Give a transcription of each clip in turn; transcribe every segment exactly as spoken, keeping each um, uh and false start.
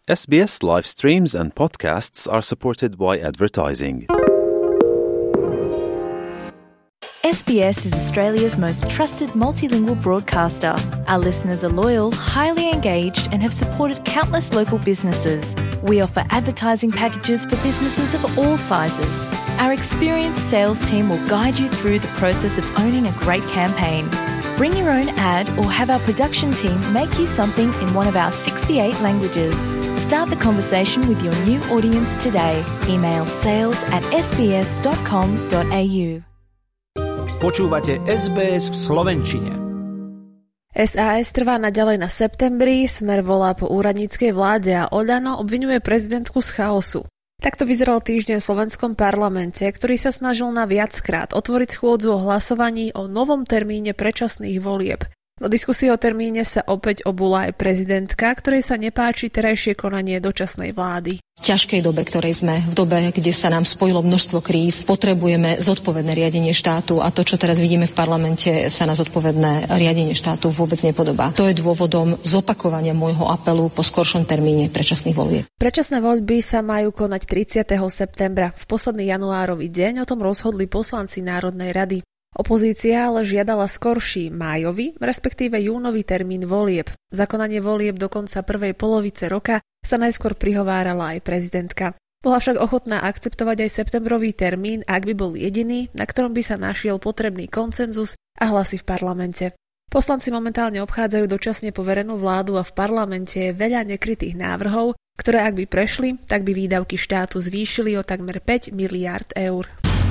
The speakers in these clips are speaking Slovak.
S B S live streams and podcasts are supported by advertising. S B S is Australia's most trusted multilingual broadcaster. Our listeners are loyal, highly engaged, and have supported countless local businesses. We offer advertising packages for businesses of all sizes. Our experienced sales team will guide you through the process of owning a great campaign. Bring your own ad or have our production team make you something in one of our sixty-eight languages. Start the conversation with your new audience today. Email sales at s b s dot com dot a u. Počúvate es bé es v slovenčine. es a es trvá naďalej na septembri, Smer volá po úradníckej vláde a Oľano obviňuje prezidentku z chaosu. Takto vyzeral týždeň v slovenskom parlamente, ktorý sa snažil na viackrát otvoriť schôdzu o hlasovaní o novom termíne predčasných volieb. Do diskusie o termíne sa opäť obula aj prezidentka, ktorej sa nepáči terajšie konanie dočasnej vlády. V ťažkej dobe, ktorej sme, v dobe, kde sa nám spojilo množstvo kríz, potrebujeme zodpovedné riadenie štátu a to, čo teraz vidíme v parlamente, sa na zodpovedné riadenie štátu vôbec nepodobá. To je dôvodom zopakovania môjho apelu po skoršom termíne predčasných volieb. Predčasné voľby sa majú konať tridsiateho septembra. V posledný januárový deň o tom rozhodli poslanci Národnej rady. Opozícia ale žiadala skorší májový, respektíve júnový termín volieb. Za konanie volieb do konca prvej polovice roka sa najskôr prihovárala aj prezidentka. Bola však ochotná akceptovať aj septembrový termín, ak by bol jediný, na ktorom by sa našiel potrebný konsenzus a hlasy v parlamente. Poslanci momentálne obchádzajú dočasne poverenú vládu a v parlamente je veľa nekrytých návrhov, ktoré ak by prešli, tak by výdavky štátu zvýšili o takmer päť miliárd eur.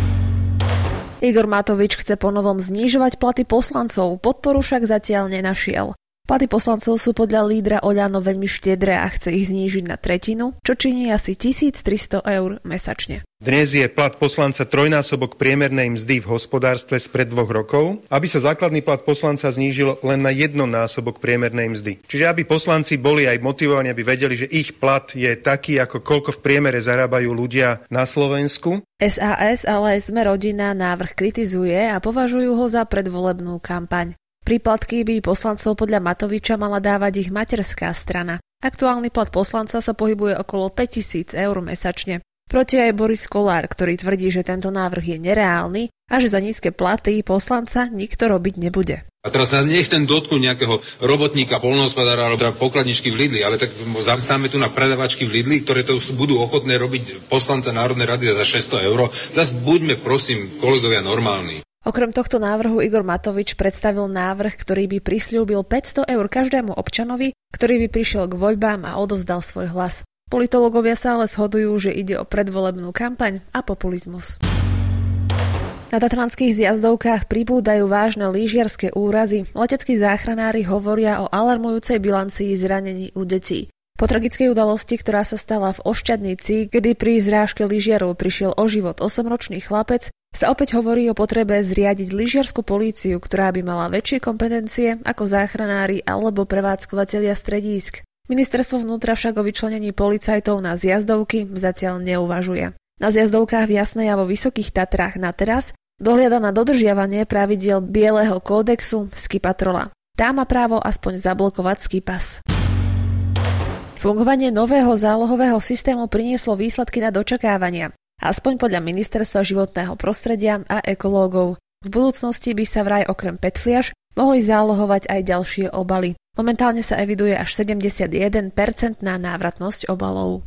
Igor Matovič chce ponovom znižovať platy poslancov, podporu však zatiaľ nenašiel. Platy poslancov sú podľa lídra Oľano veľmi štedré a chce ich znížiť na tretinu, čo činí asi tisíctristo eur mesačne. Dnes je plat poslanca trojnásobok priemernej mzdy v hospodárstve spred dvoch rokov, aby sa základný plat poslanca znížil len na jednonásobok priemernej mzdy. Čiže aby poslanci boli aj motivovaní, aby vedeli, že ich plat je taký, ako koľko v priemere zarábajú ľudia na Slovensku. es a es, ale aj Sme rodina návrh kritizuje a považujú ho za predvolebnú kampaň. Príplatky by poslancov podľa Matoviča mala dávať ich materská strana. Aktuálny plat poslanca sa pohybuje okolo päťtisíc eur mesačne. Proti aj Boris Kollár, ktorý tvrdí, že tento návrh je nereálny a že za nízke platy poslanca nikto robiť nebude. A teraz sa nechcem dotknúť nejakého robotníka, poľnohospodára alebo teda pokladničky v Lidli, ale tak zamestnáme tu na predavačky v Lidli, ktoré to budú ochotné robiť poslanca Národnej rady za šesťsto eur. Zas buďme, prosím, kolegovia, normálni. Okrem tohto návrhu Igor Matovič predstavil návrh, ktorý by prisľúbil päťsto eur každému občanovi, ktorý by prišiel k voľbám a odovzdal svoj hlas. Politológovia sa ale shodujú, že ide o predvolebnú kampaň a populizmus. Na tatranských zjazdovkách pribúdajú vážne lyžiarske úrazy. Leteckí záchranári hovoria o alarmujúcej bilancii zranení u detí. Po tragickej udalosti, ktorá sa stala v Ošťadnici, kedy pri zrážke lyžiarov prišiel o život osemročný chlapec, sa opäť hovorí o potrebe zriadiť lyžiarsku políciu, ktorá by mala väčšie kompetencie ako záchranári alebo prevádzkovatelia stredísk. Ministerstvo vnútra však o vyčlenení policajtov na zjazdovky zatiaľ neuvažuje. Na zjazdovkách v Jasnej a vo Vysokých Tatrách na teraz dohliada na dodržiavanie pravidiel Bieleho kódexu Ski Patrola. Tá má právo aspoň zablokovať ski pas. Fungovanie nového zálohového systému prinieslo výsledky nad očakávania, aspoň podľa Ministerstva životného prostredia a ekológov. V budúcnosti by sa vraj okrem pé é té fliaš mohli zálohovať aj ďalšie obaly. Momentálne sa eviduje až sedemdesiatjeden percent na návratnosť obalov.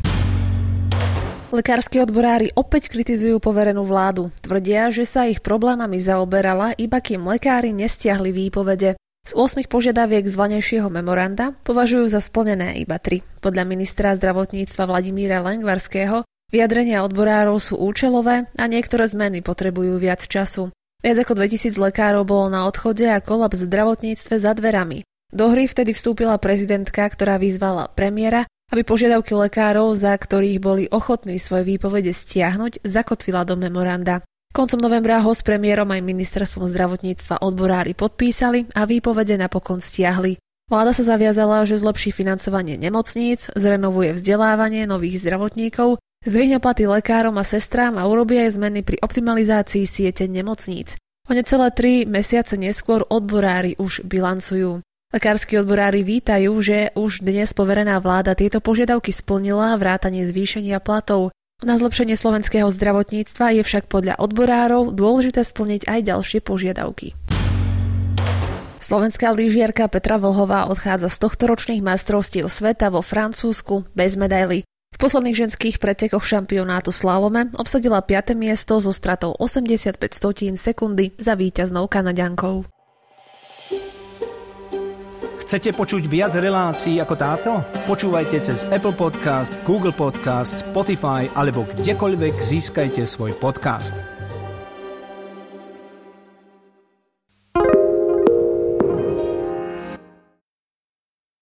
Lekársky odborári opäť kritizujú poverenú vládu. Tvrdia, že sa ich problémami zaoberala, iba kým lekári nestiahli výpovede. Z ôsmich požiadaviek z vanejšieho memoranda považujú za splnené iba tri. Podľa ministra zdravotníctva Vladimíra Lengvarského vyjadrenia odborárov sú účelové a niektoré zmeny potrebujú viac času. Viac ako dvetisíc lekárov bolo na odchode a kolaps v zdravotníctve za dverami. Do hry vtedy vstúpila prezidentka, ktorá vyzvala premiéra, aby požiadavky lekárov, za ktorých boli ochotní svoje výpovede stiahnuť, zakotvila do memoranda. Koncom novembra ho s premiérom aj ministerstvom zdravotníctva odborári podpísali a výpovede napokon stiahli. Vláda sa zaviazala, že zlepší financovanie nemocníc, zrenovuje vzdelávanie nových zdravotníkov, zdvihne platy lekárom a sestrám a urobí aj zmeny pri optimalizácii siete nemocníc. O necelé tri mesiace neskôr odborári už bilancujú. Lekársky odborári vítajú, že už dnes poverená vláda tieto požiadavky splnila vrátane zvýšenia platov. Na zlepšenie slovenského zdravotníctva je však podľa odborárov dôležité splniť aj ďalšie požiadavky. Slovenská lyžiarka Petra Vlhová odchádza z tohtoročných majstrovstiev sveta vo Francúzsku bez medaily. V posledných ženských pretekoch šampionátu slalome obsadila piate miesto so stratou osemdesiatpäť stotín sekundy za víťaznou Kanaďankou. Chcete počuť viac relácií ako táto? Počúvajte cez Apple Podcast, Google Podcast, Spotify alebo kdekoľvek získajte svoj podcast.